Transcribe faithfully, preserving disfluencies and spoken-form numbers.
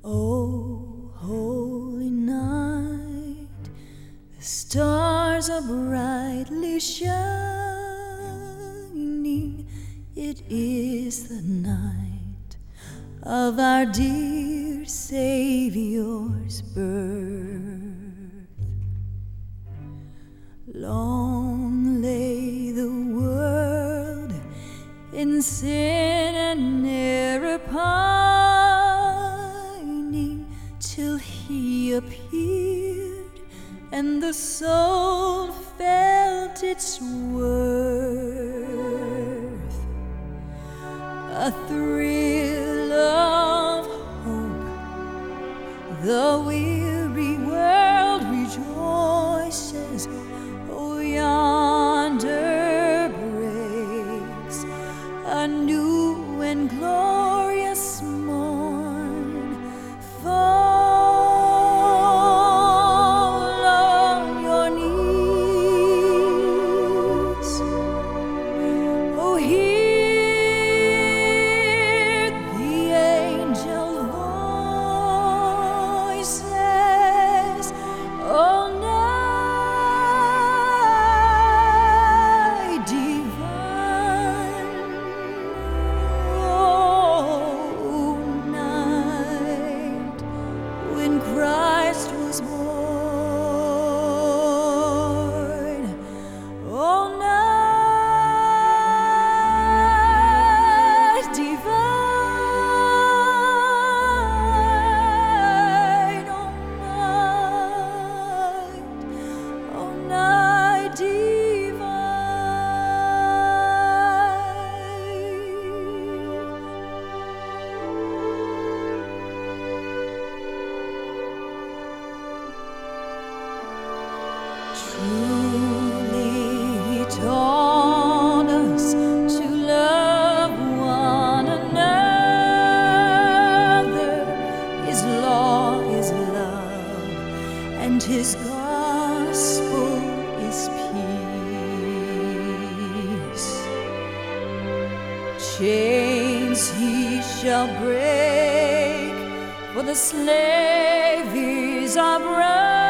Oh, holy night, the stars are brightly shining. It is the night of our dear Savior's birth. Long lay the world in sin and error pining, till He appeared and the soul felt its worth. A thrill of hope, the weary world rejoices. Oh, yonder breaks a new and glorious morn. Fall on your knees. Oh, hear the angel voices. Oh, night divine. Oh, night when Christ was born. Oh, night divine. Oh, night, oh, night divine. Truly He taught us to love one another. His law is love, and His gospel is peace. Chains He shall break, for the slave is our brother.